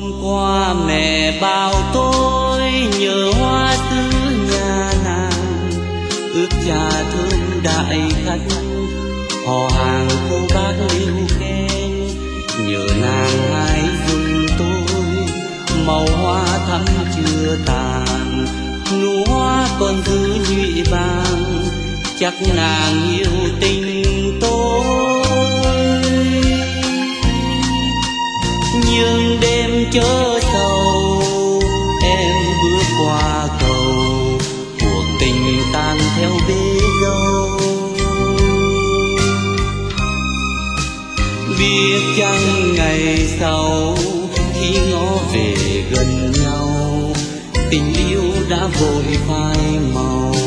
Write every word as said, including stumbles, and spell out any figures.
qua mẹ bảo tôi nhớ hoa xứ nhà nàng, ước cha thương đại khách họ hàng cô bác liêu khen. Nhớ nàng hãy dùng tôi màu hoa thắm chưa tàn, nụ hoa còn giữ nhụy vàng, chắc nàng yêu tình tôi. Nhưng đêm chớ sầu em bước qua cầu, cuộc tình tan theo bể dâu. Biết chăng ngày sau khi ngó về gần nhau, tình yêu đã vội phai màu.